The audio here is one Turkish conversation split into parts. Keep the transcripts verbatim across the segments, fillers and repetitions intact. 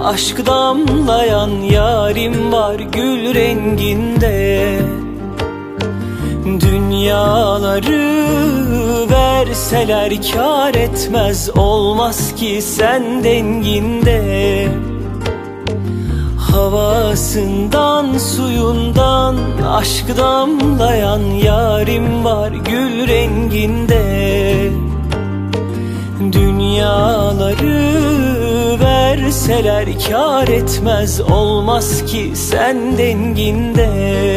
aşk damlayan yarim var gül renginde. Dünyaları verseler kâr etmez, olmaz ki sen denginde. Havasından suyundan aşk damlayan yarim var gül renginde. Dünyaları verseler kâr etmez, olmaz ki sen denginde.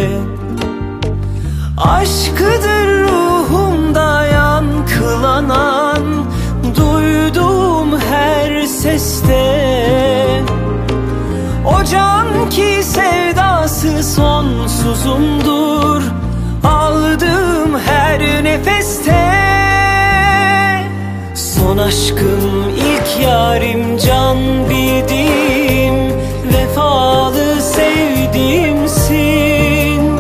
Aşkıdır ruhumda yankılanan, duyduğum her seste. O can ki sevdası sonsuzumdur, aldığım her nefeste. Son aşkım, ilk yarim, can bildiğim, vefalı sevdiğimsin.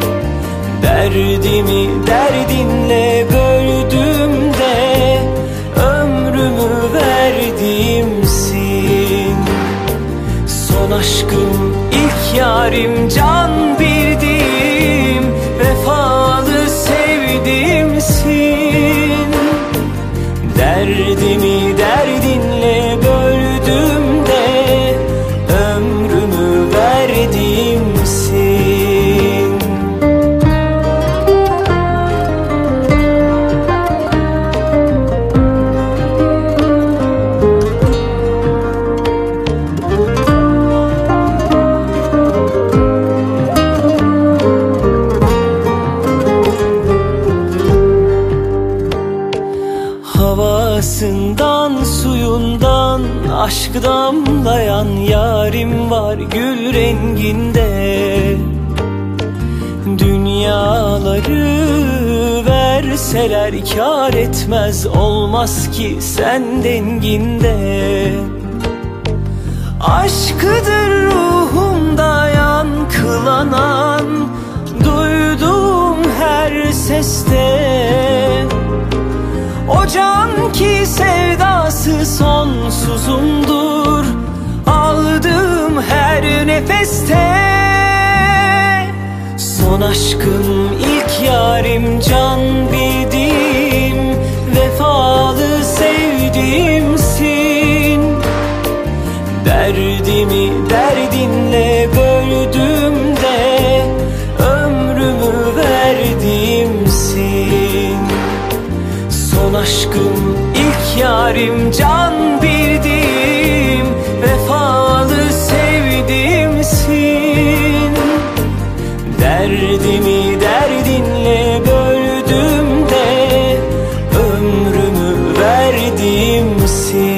Derdimi derdinle böldüğümde ömrümü verdiğimsin. Son aşkım, ilk yarim, can bildiğim, vefalı sevdiğimsin. Derdimi derdinle böldüğümde ömrümü verdiğimsin. Havasından suyundan aşk damlayan yarim var gül renginde. Dünyaları verseler kâr etmez, olmaz ki sen denginde. Aşkıdır ruhumda yankılanan, duyduğum her seste. O can ki sevdası sonsuzumdur, aldığım her nefeste. Son aşkım, ilk yarim, can bildiğim, vefalı sevdiğimsin. Derdimi derdinle böldüğümde ömrümü verdiğimsin. Son aşkım, ilk yarim, can bildiğim, vefalı sevdiğimsin. Derdimi derdinle böldüğümde ömrümü verdiğimsin.